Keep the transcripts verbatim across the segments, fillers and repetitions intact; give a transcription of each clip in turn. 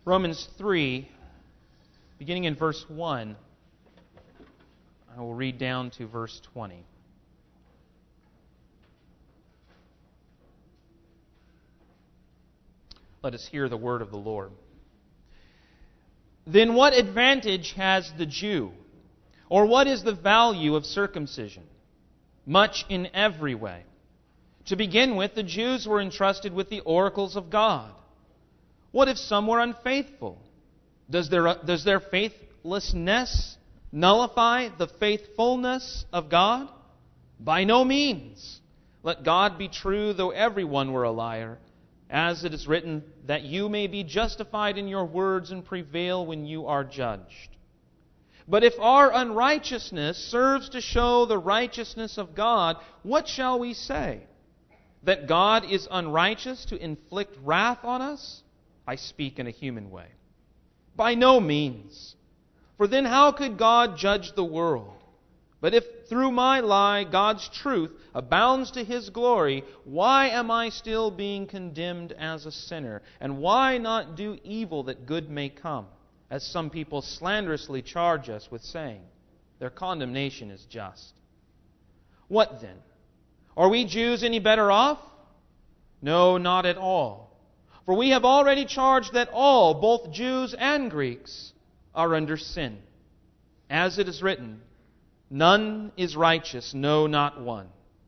Romans three, beginning in verse one, I will read down to verse twenty. Let us hear the word of the Lord. Then what advantage has the Jew? Or what is the value of circumcision? Much in every way. To begin with, the Jews were entrusted with the oracles of God. What if some were unfaithful? Does their, does their faithlessness nullify the faithfulness of God? By no means. Let God be true, though everyone were a liar. As it is written, that you may be justified in your words and prevail when you are judged. But if our unrighteousness serves to show the righteousness of God, what shall we say? That God is unrighteous to inflict wrath on us? I speak in a human way. By no means. For then how could God judge the world? But if through my lie God's truth abounds to His glory, why am I still being condemned as a sinner? And why not do evil that good may come? As some people slanderously charge us with saying, their condemnation is just. What then? Are we Jews any better off? No, not at all. For we have already charged that all, both Jews and Greeks, are under sin. As it is written, none is righteous, no, not one.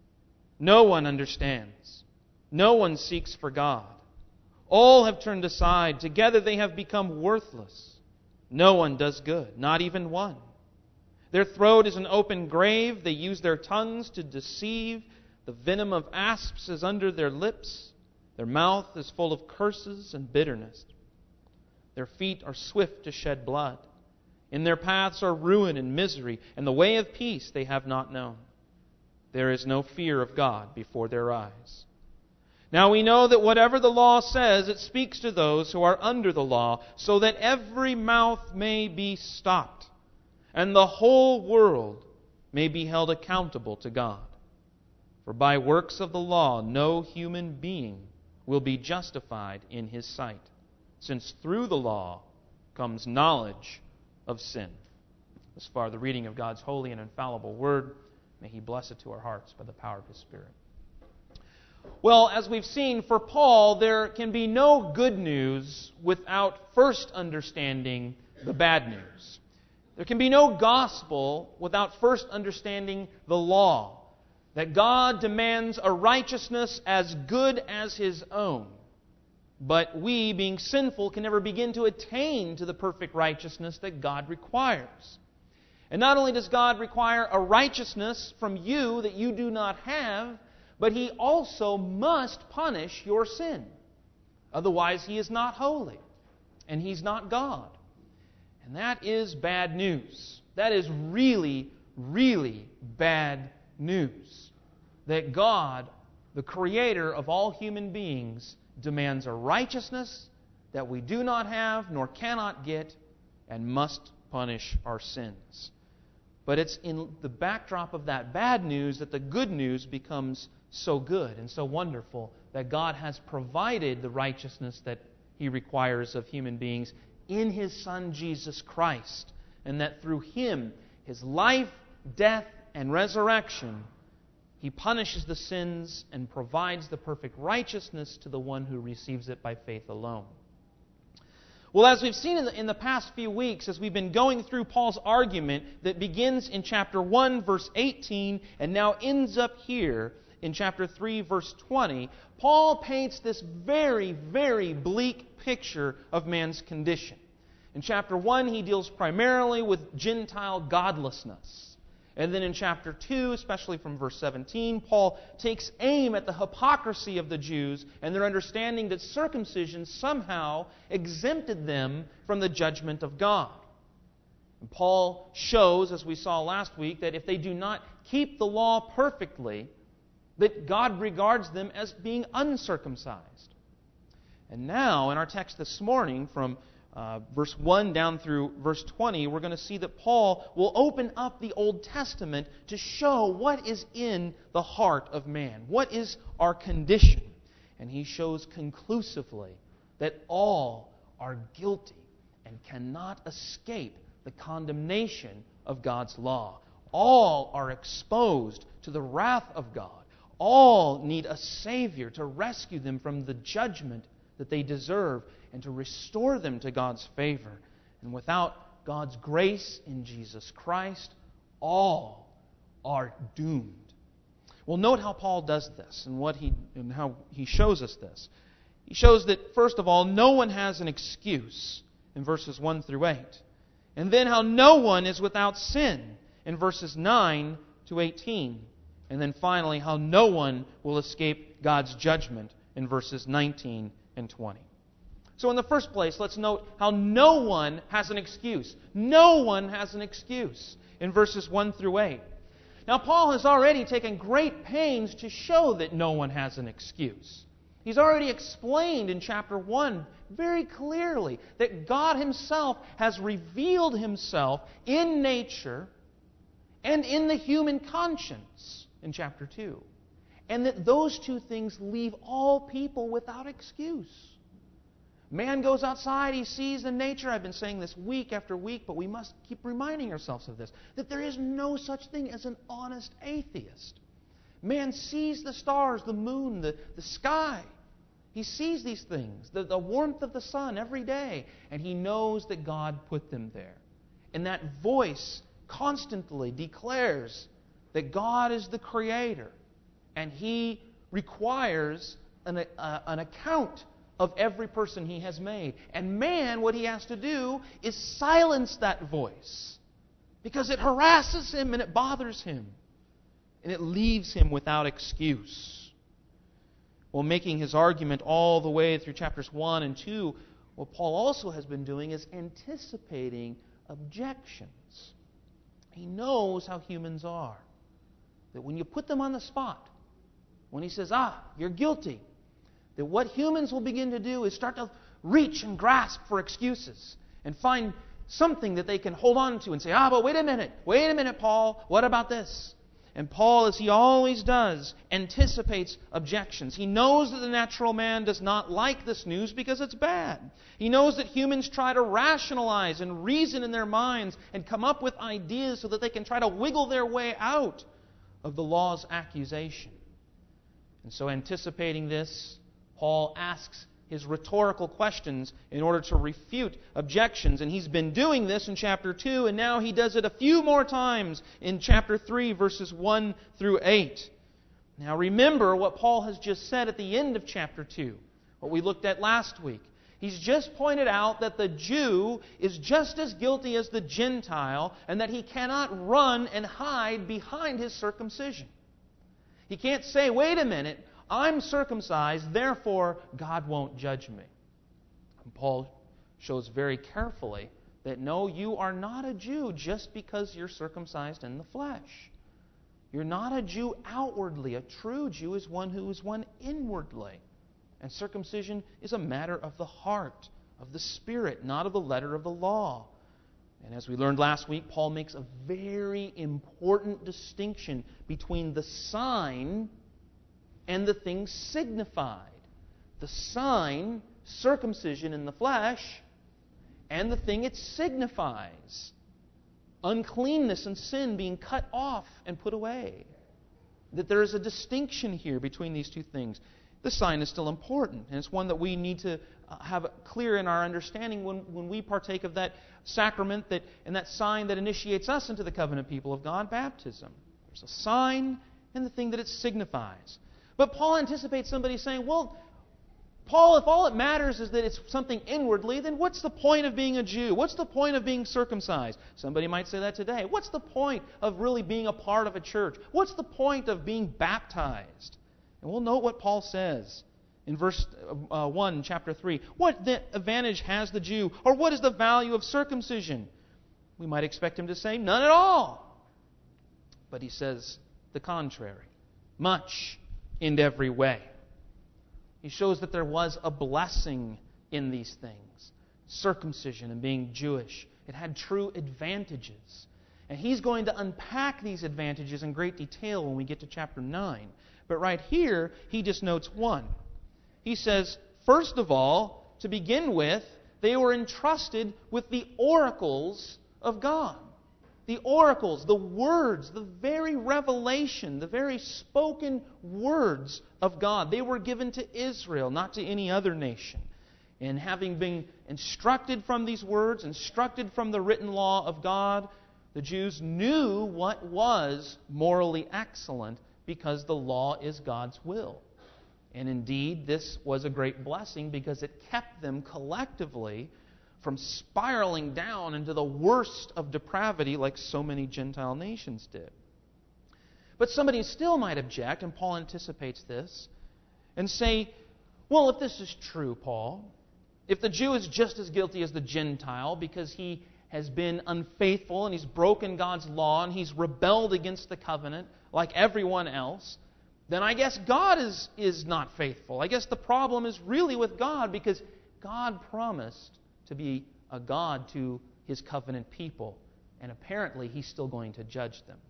No one understands. No one seeks for God. All have turned aside. Together they have become worthless. No one does good, not even one. Their throat is an open grave. They use their tongues to deceive. The venom of asps is under their lips. Their mouth is full of curses and bitterness. Their feet are swift to shed blood. In their paths are ruin and misery, and the way of peace they have not known. There is no fear of God before their eyes. Now we know that whatever the law says, it speaks to those who are under the law, so that every mouth may be stopped, and the whole world may be held accountable to God. For by works of the law no human being will be justified in his sight, since through the law comes knowledge of sin. Thus far, the reading of God's holy and infallible Word. May He bless it to our hearts by the power of His Spirit. Well, as we've seen, for Paul, there can be no good news without first understanding the bad news. There can be no gospel without first understanding the law. That God demands a righteousness as good as His own. But we, being sinful, can never begin to attain to the perfect righteousness that God requires. And not only does God require a righteousness from you that you do not have, but He also must punish your sin. Otherwise, He is not holy, and He's not God. And that is bad news. That is really, really bad news. That God, the Creator of all human beings, demands a righteousness that we do not have nor cannot get and must punish our sins. But it's in the backdrop of that bad news that the good news becomes so good and so wonderful, that God has provided the righteousness that He requires of human beings in His Son Jesus Christ, and that through Him, His life, death, and resurrection, He punishes the sins and provides the perfect righteousness to the one who receives it by faith alone. Well, as we've seen in the, in the past few weeks, as we've been going through Paul's argument that begins in chapter one, verse eighteen, and now ends up here in chapter three, verse twenty, Paul paints this very, very bleak picture of man's condition. In chapter one, he deals primarily with Gentile godlessness. And then in chapter two, especially from verse seventeen, Paul takes aim at the hypocrisy of the Jews and their understanding that circumcision somehow exempted them from the judgment of God. And Paul shows, as we saw last week, that if they do not keep the law perfectly, that God regards them as being uncircumcised. And now, in our text this morning, from Uh, verse one down through verse twenty, we're going to see that Paul will open up the Old Testament to show what is in the heart of man. What is our condition? And he shows conclusively that all are guilty and cannot escape the condemnation of God's law. All are exposed to the wrath of God. All need a Savior to rescue them from the judgment that they deserve and to restore them to God's favor. And without God's grace in Jesus Christ, all are doomed. Well, note how Paul does this and what he and how he shows us this. He shows that, first of all, no one has an excuse in verses one through eight. And then how no one is without sin in verses nine to eighteen. And then finally, how no one will escape God's judgment in verses nineteen and twenty. So in the first place, let's note how no one has an excuse. No one has an excuse in verses one through eight. Now, Paul has already taken great pains to show that no one has an excuse. He's already explained in chapter one very clearly that God Himself has revealed Himself in nature and in the human conscience in chapter two. And that those two things leave all people without excuse. Man goes outside, he sees the nature. I've been saying this week after week, but we must keep reminding ourselves of this, that there is no such thing as an honest atheist. Man sees the stars, the moon, the, the sky. He sees these things, the, the warmth of the sun every day, and he knows that God put them there. And that voice constantly declares that God is the Creator, and He requires an, uh, an account of every person He has made. And man, what he has to do is silence that voice, because it harasses him and it bothers him, and it leaves him without excuse. Well, making his argument all the way through chapters one and two, what Paul also has been doing is anticipating objections. He knows how humans are. That when you put them on the spot, when he says, ah, you're guilty, that what humans will begin to do is start to reach and grasp for excuses and find something that they can hold on to and say, ah, but wait a minute, wait a minute, Paul, what about this? And Paul, as he always does, anticipates objections. He knows that the natural man does not like this news because it's bad. He knows that humans try to rationalize and reason in their minds and come up with ideas so that they can try to wiggle their way out of the law's accusation. And so, anticipating this, Paul asks his rhetorical questions in order to refute objections. And he's been doing this in chapter two, and now he does it a few more times in chapter three, verses one through eight. Now remember what Paul has just said at the end of chapter two, what we looked at last week. He's just pointed out that the Jew is just as guilty as the Gentile, and that he cannot run and hide behind his circumcision. He can't say, wait a minute, I'm circumcised, therefore God won't judge me. And Paul shows very carefully that no, you are not a Jew just because you're circumcised in the flesh. You're not a Jew outwardly. A true Jew is one who is one inwardly. And circumcision is a matter of the heart, of the Spirit, not of the letter of the law. And as we learned last week, Paul makes a very important distinction between the sign and the thing signified. The sign, circumcision in the flesh, and the thing it signifies. Uncleanness and sin being cut off and put away. That there is a distinction here between these two things. The sign is still important, and it's one that we need to have clear in our understanding when, when we partake of that sacrament that and that sign that initiates us into the covenant people of God, baptism. There's a sign and the thing that it signifies. But Paul anticipates somebody saying, well, Paul, if all it matters is that it's something inwardly, then what's the point of being a Jew? What's the point of being circumcised? Somebody might say that today. What's the point of really being a part of a church? What's the point of being baptized? And we'll note what Paul says in verse uh, one, chapter three. What advantage has the Jew? Or what is the value of circumcision? We might expect him to say, none at all. But he says the contrary. Much in every way. He shows that there was a blessing in these things. Circumcision and being Jewish. It had true advantages. And he's going to unpack these advantages in great detail when we get to chapter nine. But right here, he just notes one. He says, first of all, to begin with, They were entrusted with the oracles of God. The oracles, the words, the very revelation, the very spoken words of God. They were given to Israel, not to any other nation. And having been instructed from these words, instructed from the written law of God, the Jews knew what was morally excellent because the law is God's will. And indeed, this was a great blessing because it kept them collectively from spiraling down into the worst of depravity like so many Gentile nations did. But somebody still might object, and Paul anticipates this, and say, well, if this is true, Paul, if the Jew is just as guilty as the Gentile because he has been unfaithful and he's broken God's law and he's rebelled against the covenant like everyone else, then I guess God is, is not faithful. I guess the problem is really with God because God promised to be a God to His covenant people, and apparently He's still going to judge them.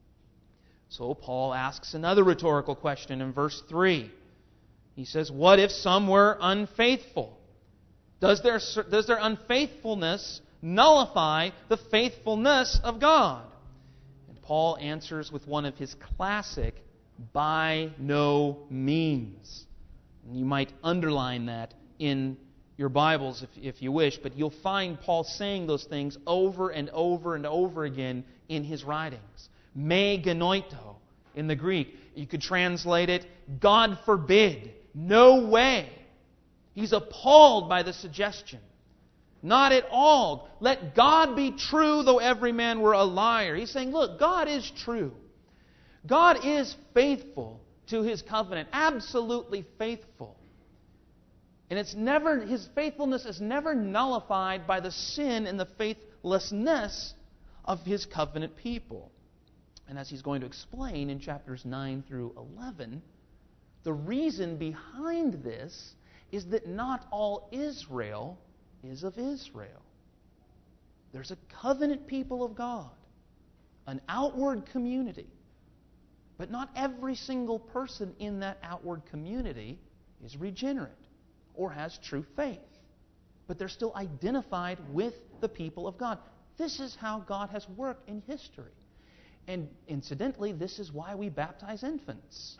So Paul asks another rhetorical question in verse three. He says, what if some were unfaithful? Does their, does their unfaithfulness nullify the faithfulness of God? And Paul answers with one of his classic, by no means. And you might underline that in your Bibles if, if you wish, but you'll find Paul saying those things over and over and over again in his writings. Me genoito in the Greek. You could translate it, God forbid, no way. He's appalled by the suggestion. Not at all. Let God be true, though every man were a liar. He's saying, look, God is true. God is faithful to His covenant, absolutely faithful. And it's never His faithfulness is never nullified by the sin and the faithlessness of His covenant people. And as he's going to explain in chapters nine through eleven, the reason behind this is that not all Israel is of Israel. There's a covenant people of God, an outward community. But not every single person in that outward community is regenerate or has true faith. But they're still identified with the people of God. This is how God has worked in history. And incidentally, this is why we baptize infants.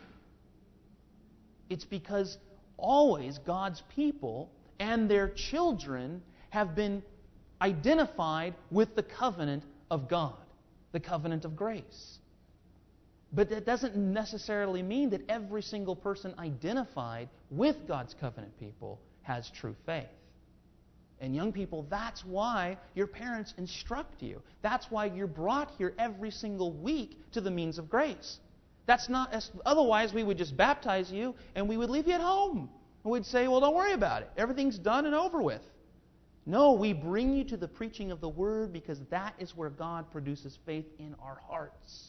It's because always God's people and their children have been identified with the covenant of God, the covenant of grace. But that doesn't necessarily mean that every single person identified with God's covenant people has true faith. And young people, that's why your parents instruct you. That's why you're brought here every single week to the means of grace. That's not as, otherwise we would just baptize you and we would leave you at home. And we'd say, well, don't worry about it. Everything's done and over with. No, we bring you to the preaching of the Word because that is where God produces faith in our hearts.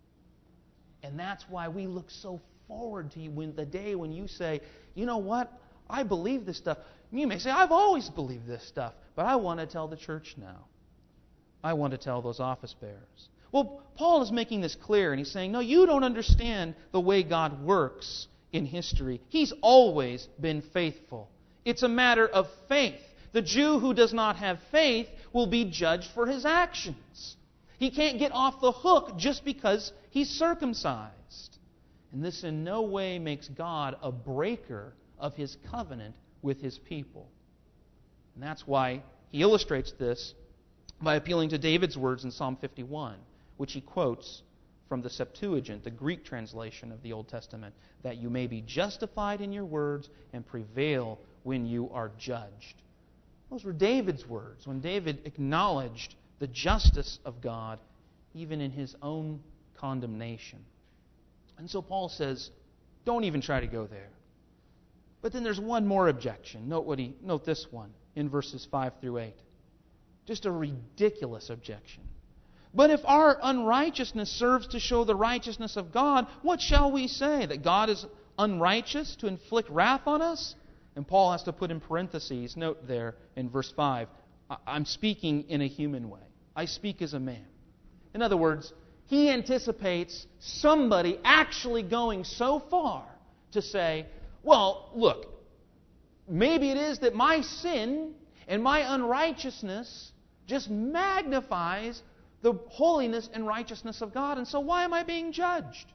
And that's why we look so forward to you when the day when you say, you know what, I believe this stuff. You may say, I've always believed this stuff, but I want to tell the church now. I want to tell those office bearers. Well, Paul is making this clear, and he's saying, no, you don't understand the way God works in history. He's always been faithful. It's a matter of faith. The Jew who does not have faith will be judged for his actions. He can't get off the hook just because he's circumcised. And this in no way makes God a breaker of His covenant with His people. And that's why he illustrates this by appealing to David's words in Psalm fifty-one, which he quotes from the Septuagint, the Greek translation of the Old Testament, that you may be justified in your words and prevail when you are judged. Those were David's words when David acknowledged the justice of God even in his own condemnation. And so Paul says, don't even try to go there. But then there's one more objection. Note what he note this one in verses five through eight. Just a ridiculous objection. But if our unrighteousness serves to show the righteousness of God, what shall we say? That God is unrighteous to inflict wrath on us? And Paul has to put in parentheses, note there in verse five, I'm speaking in a human way. I speak as a man. In other words, he anticipates somebody actually going so far to say, well, look, maybe it is that my sin And my unrighteousness just magnifies the holiness and righteousness of God. And so why am I being judged?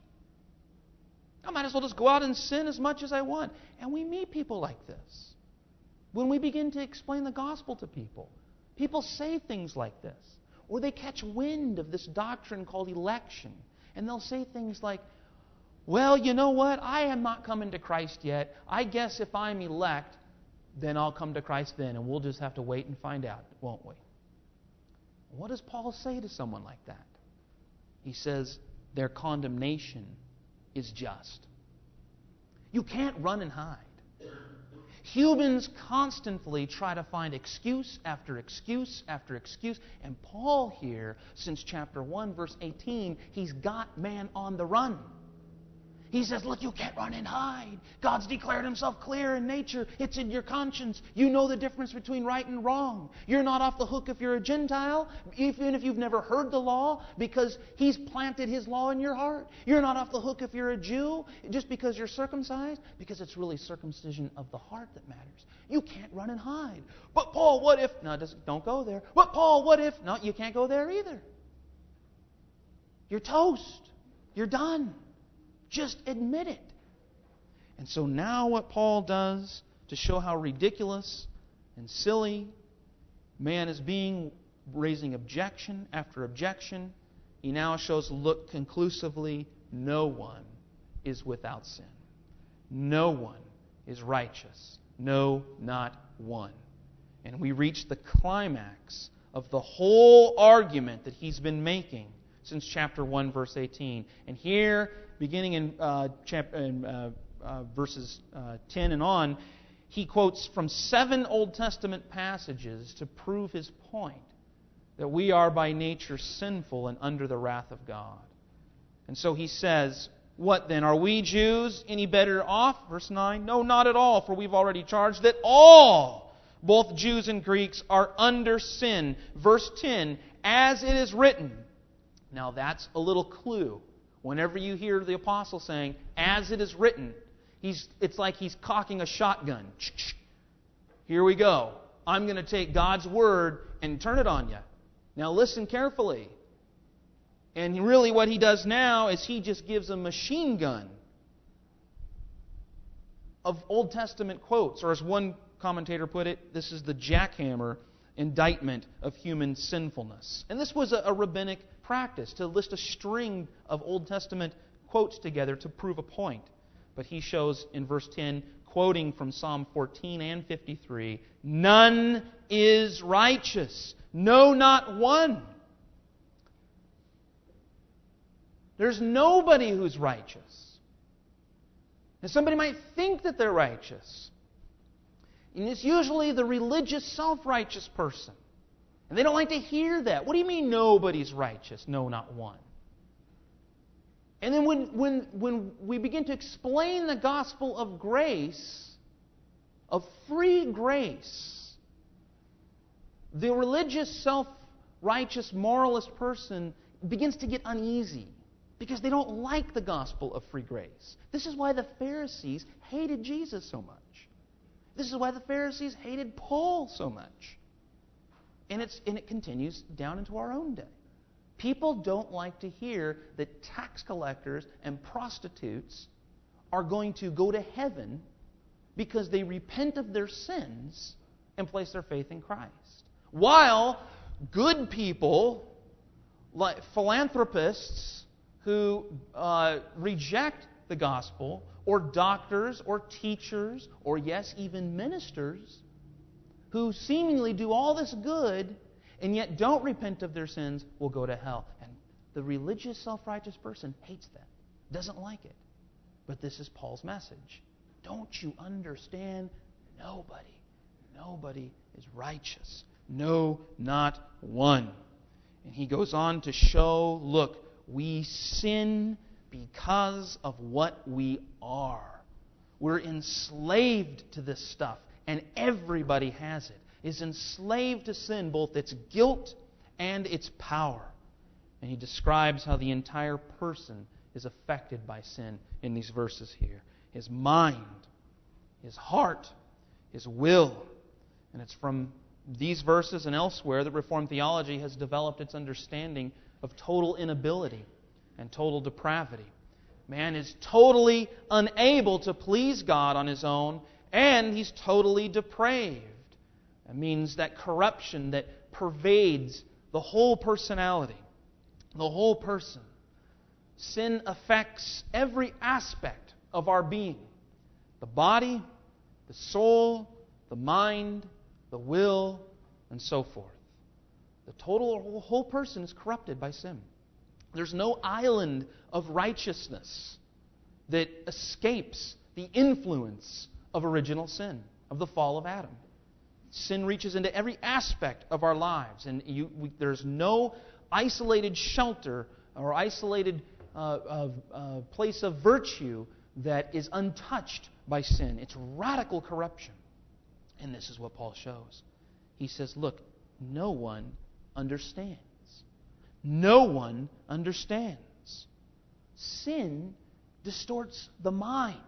I might as well just go out and sin as much as I want. And we meet people like this. When we begin to explain the gospel to people, people say things like this. Or they catch wind of this doctrine called election. And they'll say things like, well, you know what? I am not coming to Christ yet. I guess if I'm elect, then I'll come to Christ then. And we'll just have to wait and find out, won't we? What does Paul say to someone like that? He says, their condemnation is just. You can't run and hide. Humans constantly try to find excuse after excuse after excuse. And Paul here, since chapter one, verse eighteen, he's got man on the run. He says, look, you can't run and hide. God's declared Himself clear in nature. It's in your conscience. You know the difference between right and wrong. You're not off the hook if you're a Gentile, even if you've never heard the law, because He's planted His law in your heart. You're not off the hook if you're a Jew, just because you're circumcised, because it's really circumcision of the heart that matters. You can't run and hide. But Paul, what if... No, don't go there. But Paul, what if... No, you can't go there either. You're toast. You're done. Just admit it. And so now what Paul does to show how ridiculous and silly man is being, raising objection after objection, he now shows, look conclusively, no one is without sin. No one is righteous. No, not one. And we reach the climax of the whole argument that he's been making since chapter one, verse eighteen. And here, beginning in, uh, chap- in uh, uh, verses uh, ten and on, he quotes from seven Old Testament passages to prove his point that we are by nature sinful and under the wrath of God. And so he says, what then? Are we Jews any better off? Verse nine, no, not at all, for we've already charged that all, both Jews and Greeks, are under sin. Verse ten, as it is written. Now that's a little clue. Whenever you hear the apostle saying, as it is written, he's, it's like he's cocking a shotgun. Here we go. I'm going to take God's word and turn it on you. Now listen carefully. And really what he does now is he just gives a machine gun of Old Testament quotes. Or as one commentator put it, this is the jackhammer indictment of human sinfulness. And this was a, a rabbinic practice, to list a string of Old Testament quotes together to prove a point. But he shows in verse ten, quoting from Psalm fourteen and fifty-three, none is righteous, no, not one. There's nobody who's righteous. And somebody might think that they're righteous. And it's usually the religious, self-righteous person. And they don't like to hear that. What do you mean nobody's righteous? No, not one. And then when, when, when we begin to explain the gospel of grace, of free grace, the religious, self-righteous, moralist person begins to get uneasy because they don't like the gospel of free grace. This is why the Pharisees hated Jesus so much. This is why the Pharisees hated Paul so much. And, it's, and it continues down into our own day. People don't like to hear that tax collectors and prostitutes are going to go to heaven because they repent of their sins and place their faith in Christ. While good people, like philanthropists who uh, reject the gospel, or doctors, or teachers, or yes, even ministers, who seemingly do all this good and yet don't repent of their sins, will go to hell. And the religious, self-righteous person hates that, doesn't like it. But this is Paul's message. Don't you understand? Nobody, nobody is righteous. No, not one. And he goes on to show, look, we sin because of what we are. We're enslaved to this stuff. And everybody has it, is enslaved to sin, both its guilt and its power. And he describes how the entire person is affected by sin in these verses here. His mind, his heart, his will. And it's from these verses and elsewhere, the Reformed theology has developed its understanding of total inability and total depravity. Man is totally unable to please God on his own, and he's totally depraved. That means that corruption that pervades the whole personality, the whole person. Sin affects every aspect of our being. The body, the soul, the mind, the will, and so forth. The total whole person is corrupted by sin. There's no island of righteousness that escapes the influence of original sin, of the fall of Adam. Sin reaches into every aspect of our lives, and you, we, there's no isolated shelter or isolated uh, uh, uh, place of virtue that is untouched by sin. It's radical corruption. And this is what Paul shows. He says, look, no one understands. No one understands. Sin distorts the mind.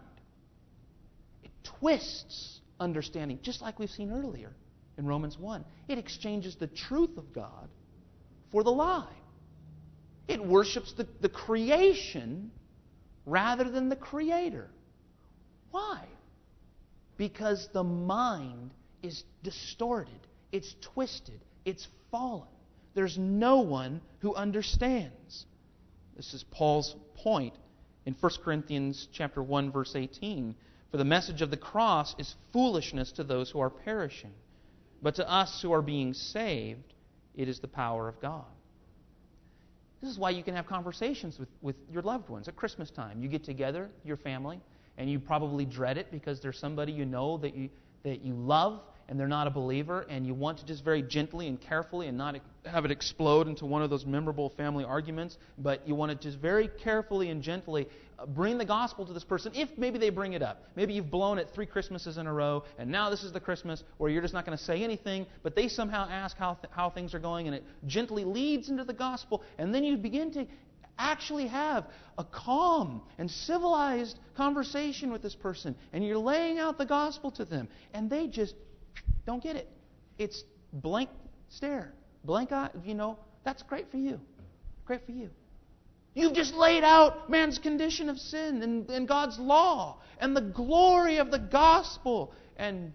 It twists understanding, just like we've seen earlier in Romans one. It exchanges the truth of God for the lie. It worships the, the creation rather than the Creator. Why? Because the mind is distorted. It's twisted. It's fallen. There's no one who understands. This is Paul's point in First Corinthians chapter one, verse eighteen. For the message of the cross is foolishness to those who are perishing, but to us who are being saved, it is the power of God. This is why you can have conversations with, with your loved ones at Christmas time. You get together, your family, and you probably dread it because there's somebody you know that you that you love, and they're not a believer, and you want to just very gently and carefully and not have it explode into one of those memorable family arguments, but you want to just very carefully and gently bring the gospel to this person if maybe they bring it up. Maybe you've blown it three Christmases in a row, and now this is the Christmas where you're just not going to say anything, but they somehow ask how, th- how things are going, and it gently leads into the gospel, and then you begin to actually have a calm and civilized conversation with this person, and you're laying out the gospel to them, and they just don't get it. It's blank stare, blank eye. You know, that's great for you. Great for you. You've just laid out man's condition of sin and, and God's law and the glory of the gospel. And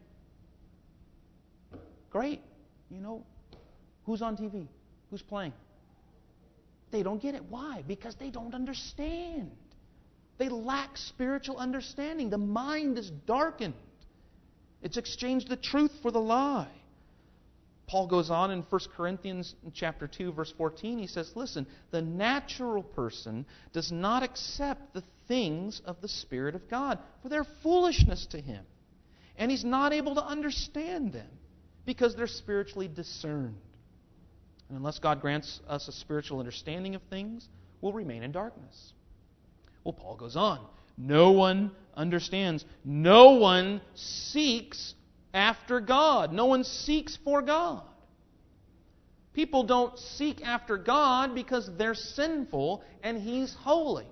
great, you know, who's on T V? Who's playing? They don't get it. Why? Because they don't understand. They lack spiritual understanding. The mind is darkened. It's exchanged the truth for the lie. Paul goes on in First Corinthians chapter two, verse fourteen. He says, listen, the natural person does not accept the things of the Spirit of God, for they're foolishness to him. And he's not able to understand them because they're spiritually discerned. And unless God grants us a spiritual understanding of things, we'll remain in darkness. Well, Paul goes on. No one understands. No one seeks after God. No one seeks for God. People don't seek after God because they're sinful and He's holy.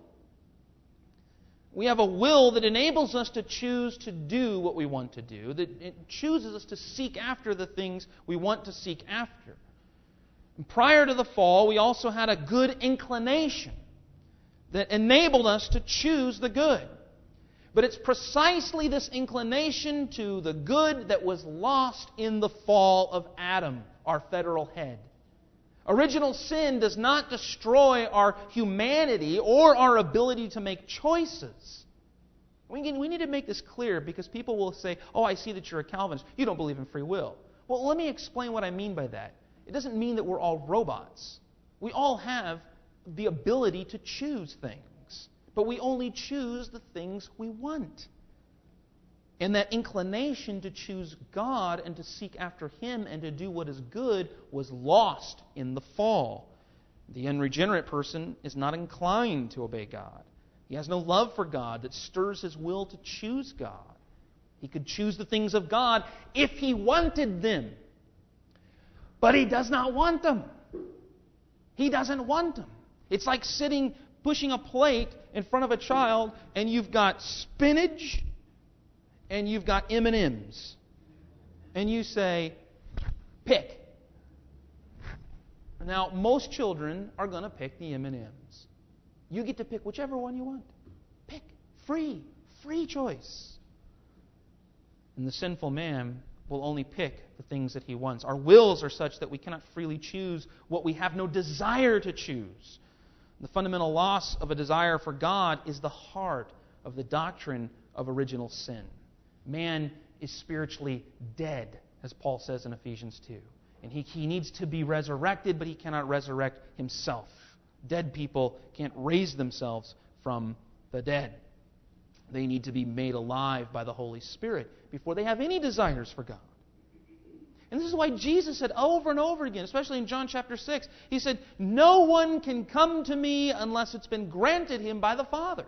We have a will that enables us to choose to do what we want to do, that it chooses us to seek after the things we want to seek after. And prior to the fall, we also had a good inclination that enabled us to choose the good. But it's precisely this inclination to the good that was lost in the fall of Adam, our federal head. Original sin does not destroy our humanity or our ability to make choices. We need to make this clear because people will say, oh, I see that you're a Calvinist. You don't believe in free will. Well, let me explain what I mean by that. It doesn't mean that we're all robots. We all have the ability to choose things, but we only choose the things we want. And that inclination to choose God and to seek after Him and to do what is good was lost in the fall. The unregenerate person is not inclined to obey God. He has no love for God that stirs his will to choose God. He could choose the things of God if he wanted them. But he does not want them. He doesn't want them. It's like sitting, pushing a plate in front of a child, and you've got spinach and you've got M and M's. And you say, Pick. Now, most children are going to pick the M and M's. You get to pick whichever one you want. Pick. Free. Free choice. And the sinful man will only pick the things that he wants. Our wills are such that we cannot freely choose what we have no desire to choose. The fundamental loss of a desire for God is the heart of the doctrine of original sin. Man is spiritually dead, as Paul says in Ephesians two. And he, he needs to be resurrected, but he cannot resurrect himself. Dead people can't raise themselves from the dead. They need to be made alive by the Holy Spirit before they have any desires for God. And this is why Jesus said over and over again, especially in John chapter six, He said, "No one can come to me unless it's been granted him by the Father."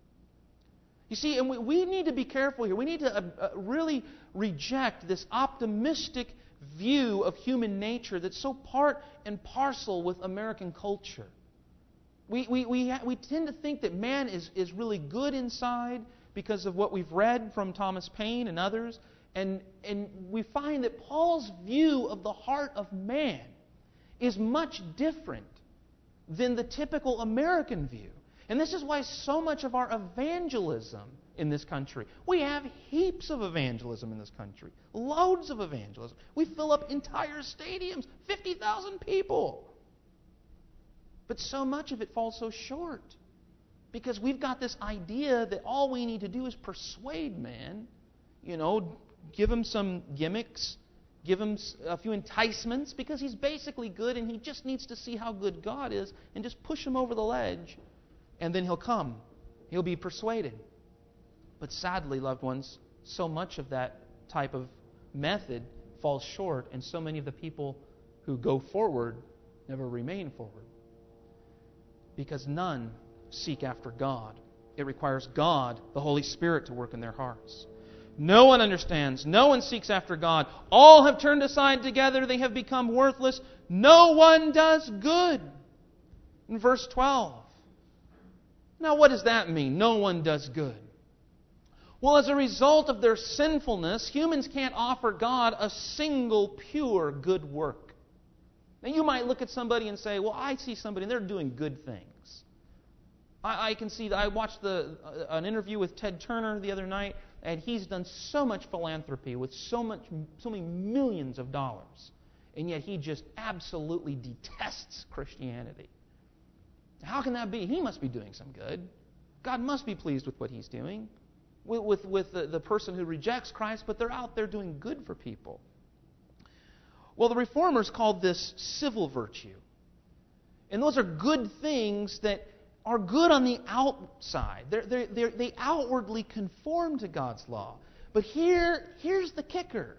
You see, and we, we need to be careful here. We need to uh, uh, really reject this optimistic view of human nature that's so part and parcel with American culture. We, we, we, ha- we tend to think that man is, is really good inside because of what we've read from Thomas Paine and others. And, and we find that Paul's view of the heart of man is much different than the typical American view. And this is why so much of our evangelism in this country, we have heaps of evangelism in this country, loads of evangelism. We fill up entire stadiums, fifty thousand people. But so much of it falls so short because we've got this idea that all we need to do is persuade man, you know, give him some gimmicks, give him a few enticements because he's basically good and he just needs to see how good God is and just push him over the ledge and then he'll come. He'll be persuaded. But sadly, loved ones, so much of that type of method falls short and so many of the people who go forward never remain forward. Because none seek after God. It requires God, the Holy Spirit, to work in their hearts. No one understands. No one seeks after God. All have turned aside together. They have become worthless. No one does good. In verse twelve. Now what does that mean? No one does good. Well, as a result of their sinfulness, humans can't offer God a single pure good work. Now, you might look at somebody and say, well, I see somebody and they're doing good things. I, I can see that. I watched the, uh, an interview with Ted Turner the other night, and he's done so much philanthropy with so much, so many millions of dollars, and yet he just absolutely detests Christianity. How can that be? He must be doing some good. God must be pleased with what he's doing, with, with, with the, the person who rejects Christ, but they're out there doing good for people. Well, the Reformers called this civil virtue. And those are good things that are good on the outside. They're, they're, they're, they outwardly conform to God's law. But here, here's the kicker.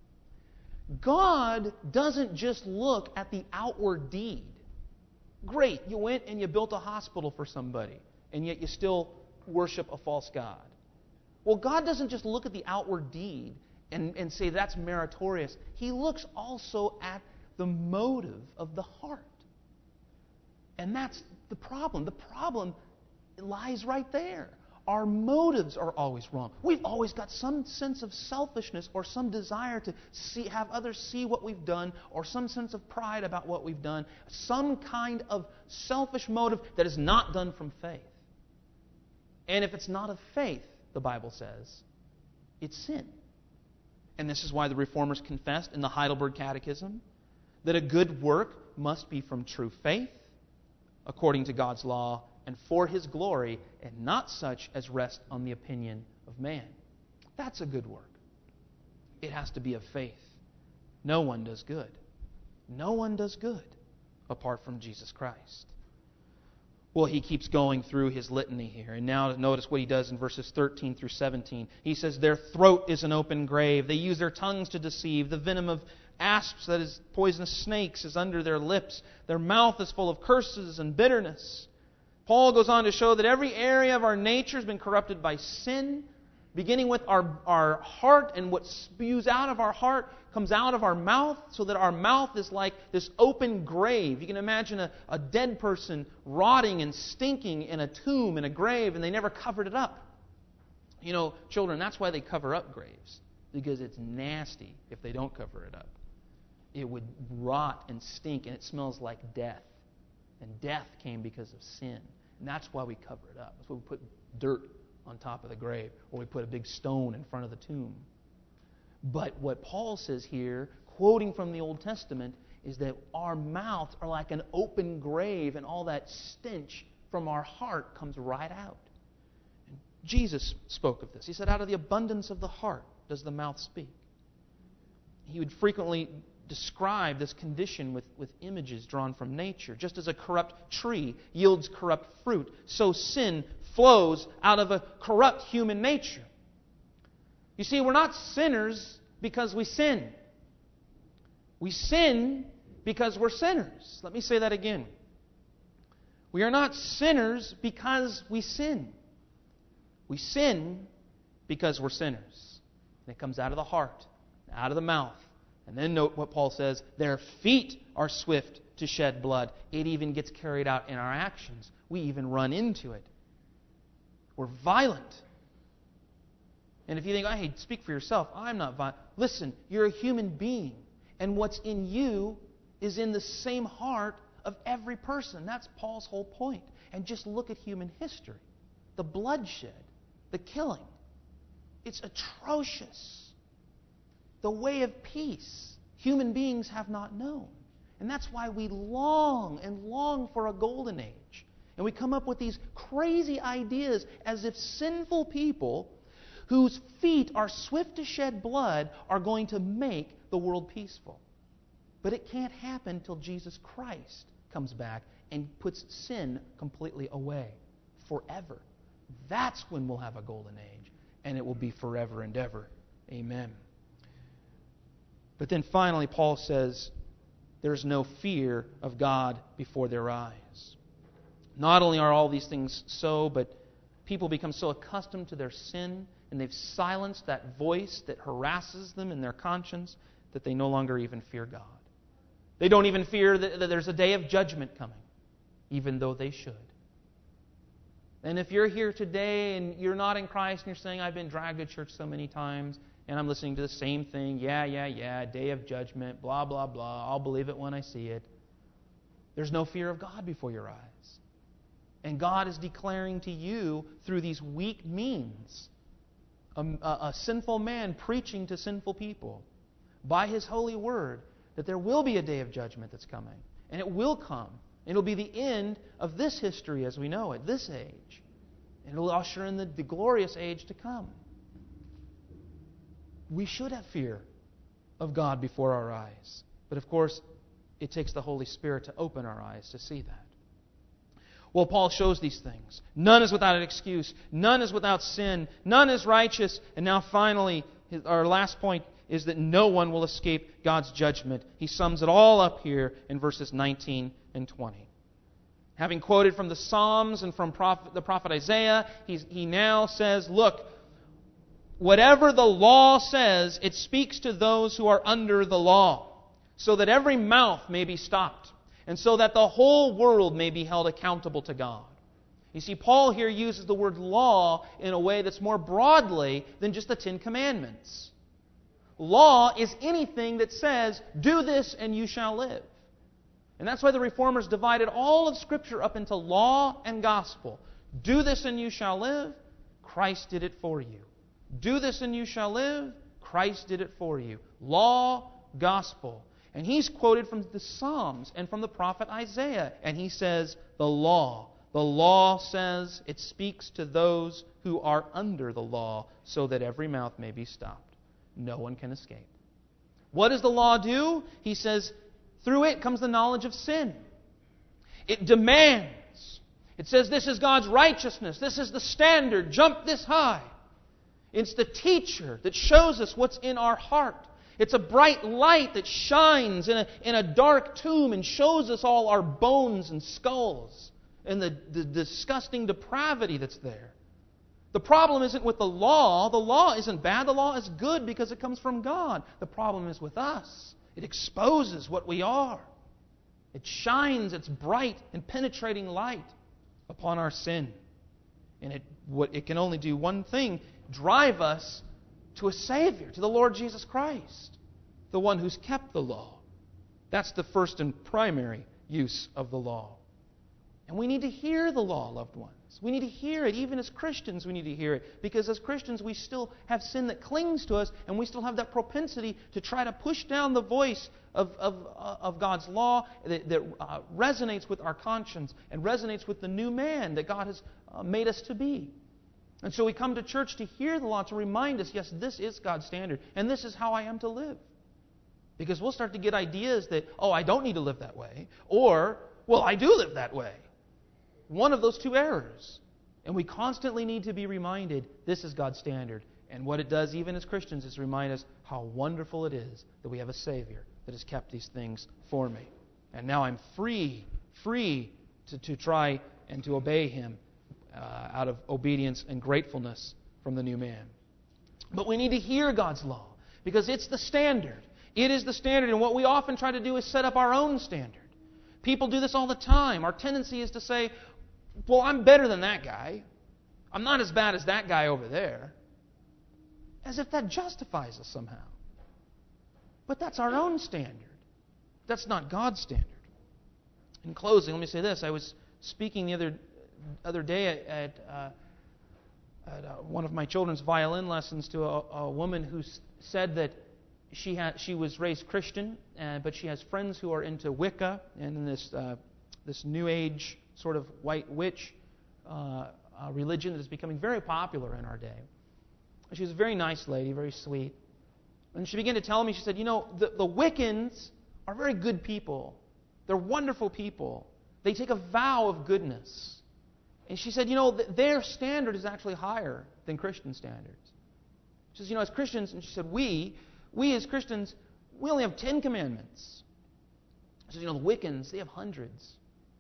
God doesn't just look at the outward deed. Great, you went and you built a hospital for somebody, and yet you still worship a false god. Well, God doesn't just look at the outward deed and, and say that's meritorious. He looks also at the motive of the heart. And that's the problem. The problem lies right there. Our motives are always wrong. We've always got some sense of selfishness or some desire to see, have others see what we've done, or some sense of pride about what we've done, some kind of selfish motive that is not done from faith. And if it's not of faith, the Bible says, it's sin. And this is why the Reformers confessed in the Heidelberg Catechism that a good work must be from true faith, according to God's law, and for His glory, and not such as rest on the opinion of man. That's a good work. It has to be of faith. No one does good. No one does good apart from Jesus Christ. Well, he keeps going through his litany here. And now notice what he does in verses thirteen through seventeen. He says, their throat is an open grave. They use their tongues to deceive. The venom of asps, that is poisonous snakes, is under their lips. Their mouth is full of curses and bitterness. Paul goes on to show that every area of our nature has been corrupted by sin, beginning with our, our heart, and what spews out of our heart comes out of our mouth, so that our mouth is like this open grave. You can imagine a, a dead person rotting and stinking in a tomb, in a grave, and they never covered it up. You know, children, that's why they cover up graves, because it's nasty if they don't cover it up. it would rot and stink, and it smells like death. And death came because of sin. And that's why we cover it up. That's why we put dirt on top of the grave, or we put a big stone in front of the tomb. But what Paul says here, quoting from the Old Testament, is that our mouths are like an open grave, and all that stench from our heart comes right out. And Jesus spoke of this. He said, out of the abundance of the heart does the mouth speak. He would frequently describe this condition with, with images drawn from nature. Just as a corrupt tree yields corrupt fruit, so sin flows out of a corrupt human nature. You see, we're not sinners because we sin. We sin because we're sinners. Let me say that again. We are not sinners because we sin. We sin because we're sinners. And it comes out of the heart, out of the mouth. And then note what Paul says, their feet are swift to shed blood. It even gets carried out in our actions. We even run into it. We're violent. And if you think, hey, speak for yourself, I'm not violent. Listen, you're a human being. And what's in you is in the same heart of every person. That's Paul's whole point. And just look at human history. The bloodshed, the killing. It's atrocious. The way of peace human beings have not known. And that's why we long and long for a golden age. And we come up with these crazy ideas as if sinful people whose feet are swift to shed blood are going to make the world peaceful. But it can't happen until Jesus Christ comes back and puts sin completely away forever. That's when we'll have a golden age, and it will be forever and ever. Amen. But then finally, Paul says, there's no fear of God before their eyes. Not only are all these things so, but people become so accustomed to their sin, and they've silenced that voice that harasses them in their conscience, that they no longer even fear God. They don't even fear that there's a day of judgment coming, even though they should. And if you're here today and you're not in Christ and you're saying, I've been dragged to church so many times, and I'm listening to the same thing, yeah, yeah, yeah, day of judgment, blah, blah, blah, I'll believe it when I see it. There's no fear of God before your eyes. And God is declaring to you through these weak means, a, a, a sinful man preaching to sinful people, by His holy word, that there will be a day of judgment that's coming. And it will come. And it'll be the end of this history as we know it, this age. And it'll usher in the, the glorious age to come. We should have fear of God before our eyes. But of course, it takes the Holy Spirit to open our eyes to see that. Well, Paul shows these things. None is without an excuse. None is without sin. None is righteous. And now finally, his, our last point is that no one will escape God's judgment. He sums it all up here in verses nineteen and twenty. Having quoted from the Psalms and from prophet, the prophet Isaiah, he's, he now says, look, whatever the law says, it speaks to those who are under the law, so that every mouth may be stopped, and so that the whole world may be held accountable to God. You see, Paul here uses the word law in a way that's more broadly than just the Ten Commandments. Law is anything that says, do this and you shall live. And that's why the Reformers divided all of Scripture up into law and gospel. Do this and you shall live. Christ did it for you. Do this and you shall live. Christ did it for you. Law, gospel. And he's quoted from the Psalms and from the prophet Isaiah. And he says, the law. The law says it speaks to those who are under the law, so that every mouth may be stopped. No one can escape. What does the law do? He says, through it comes the knowledge of sin. It demands. It says this is God's righteousness. This is the standard. Jump this high. It's the teacher that shows us what's in our heart. It's a bright light that shines in a, in a dark tomb and shows us all our bones and skulls and the, the disgusting depravity that's there. The problem isn't with the law. The law isn't bad. The law is good because it comes from God. The problem is with us. It exposes what we are. It shines its bright and penetrating light upon our sin. And it, what, it can only do one thing, drive us to a Savior, to the Lord Jesus Christ, the one who's kept the law. That's the first and primary use of the law. And we need to hear the law, loved ones. We need to hear it. Even as Christians, we need to hear it. Because as Christians, we still have sin that clings to us, and we still have that propensity to try to push down the voice of, of, uh, of God's law that, that uh, resonates with our conscience and resonates with the new man that God has uh, made us to be. And so we come to church to hear the law, to remind us, yes, this is God's standard, and this is how I am to live. Because we'll start to get ideas that, oh, I don't need to live that way, or, well, I do live that way. One of those two errors. And we constantly need to be reminded this is God's standard. And what it does, even as Christians, is remind us how wonderful it is that we have a Savior that has kept these things for me. And now I'm free, free to, to try and to obey Him uh, out of obedience and gratefulness from the new man. But we need to hear God's law because it's the standard. It is the standard. And what we often try to do is set up our own standard. People do this all the time. Our tendency is to say, well, I'm better than that guy. I'm not as bad as that guy over there. As if that justifies us somehow. But that's our own standard. That's not God's standard. In closing, let me say this. I was speaking the other other day at, at, uh, at uh, one of my children's violin lessons to a, a woman who s- said that she had she was raised Christian, uh, but she has friends who are into Wicca and this uh, this New Age sort of white witch uh, uh, religion that is becoming very popular in our day. She was a very nice lady, very sweet. And she began to tell me, she said, you know, the, the Wiccans are very good people. They're wonderful people. They take a vow of goodness. And she said, you know, th- their standard is actually higher than Christian standards. She says, you know, as Christians, and she said, we, we as Christians, we only have Ten Commandments. She said, you know, the Wiccans, they have hundreds.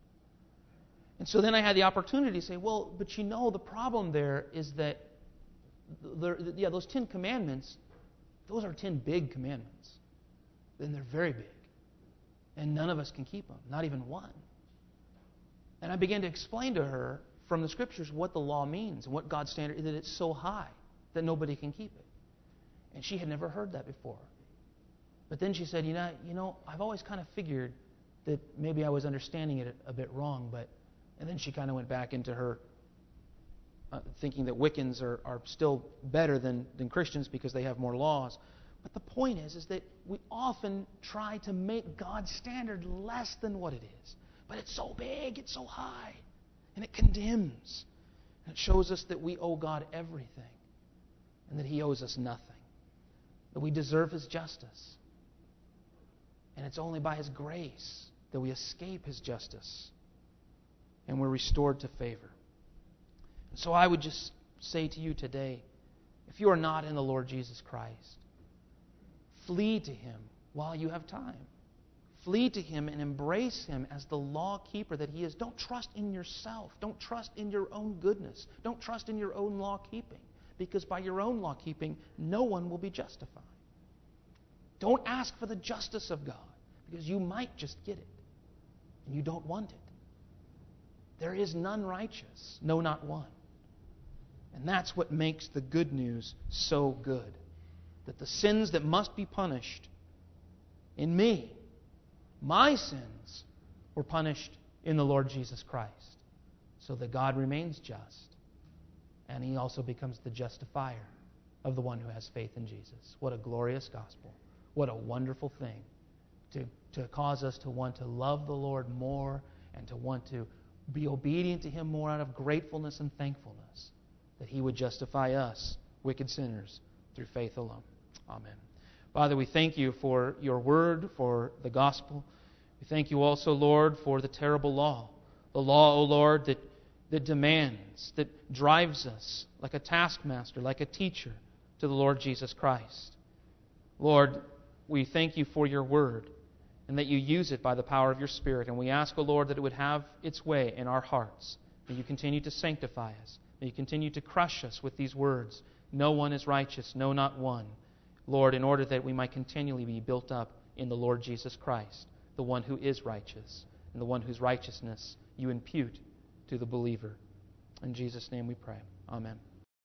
And so then I had the opportunity to say, well, but you know, the problem there is that, the, the, yeah, those Ten Commandments, those are ten big commandments. Then they're very big. And none of us can keep them, not even one. And I began to explain to her from the Scriptures what the law means and what God's standard is, that it's so high that nobody can keep it. And she had never heard that before. But then she said, you know, you know, I've always kind of figured that maybe I was understanding it a bit wrong, but... And then she kind of went back into her uh, thinking that Wiccans are, are still better than, than Christians because they have more laws. But the point is, is that we often try to make God's standard less than what it is. But it's so big, it's so high, and it condemns. And it shows us that we owe God everything and that He owes us nothing. That we deserve His justice. And it's only by His grace that we escape His justice and we're restored to favor. And so I would just say to you today, if you are not in the Lord Jesus Christ, flee to Him while you have time. Flee to Him and embrace Him as the law keeper that He is. Don't trust in yourself. Don't trust in your own goodness. Don't trust in your own law keeping. Because by your own law keeping, no one will be justified. Don't ask for the justice of God, because you might just get it, and you don't want it. There is none righteous, no, not one. And that's what makes the good news so good. That the sins that must be punished in me, my sins, were punished in the Lord Jesus Christ. So that God remains just. And He also becomes the justifier of the one who has faith in Jesus. What a glorious gospel. What a wonderful thing to, to cause us to want to love the Lord more and to want to be obedient to Him more out of gratefulness and thankfulness, that He would justify us, wicked sinners, through faith alone. Amen. Father, we thank You for Your word, for the gospel. We thank You also, Lord, for the terrible law. The law, O Lord, that, that demands, that drives us like a taskmaster, like a teacher, to the Lord Jesus Christ. Lord, we thank You for Your word, and that You use it by the power of Your Spirit. And we ask, O Lord, that it would have its way in our hearts. May You continue to sanctify us. May You continue to crush us with these words. No one is righteous, no, not one. Lord, in order that we might continually be built up in the Lord Jesus Christ, the one who is righteous, and the one whose righteousness You impute to the believer. In Jesus' name we pray. Amen.